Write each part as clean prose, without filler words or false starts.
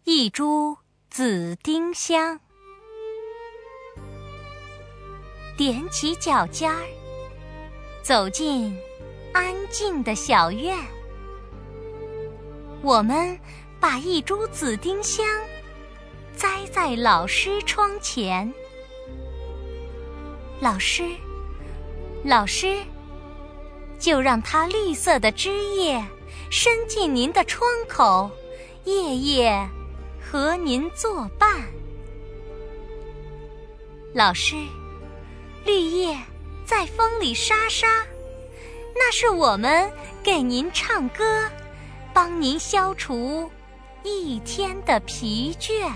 一株紫丁香。踮起脚尖儿，走进安静的小院。我们把一株紫丁香栽在老师窗前。老师，就让它绿色的枝叶伸进您的窗口，夜夜和您作伴。老师，绿叶在风里沙沙，那是我们给您唱歌，帮您消除一天的疲倦。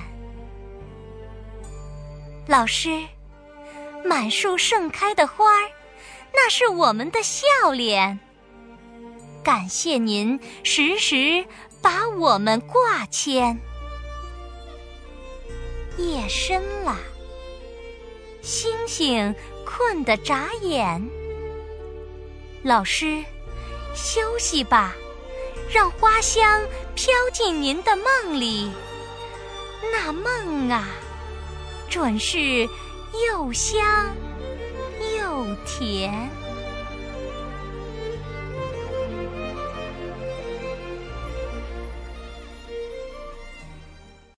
老师，满树盛开的花儿，那是我们的笑脸。感谢您时时把我们挂牵。夜深了，星星困得眨眼。老师，休息吧，让花香飘进您的梦里。那梦啊，准是又香又甜。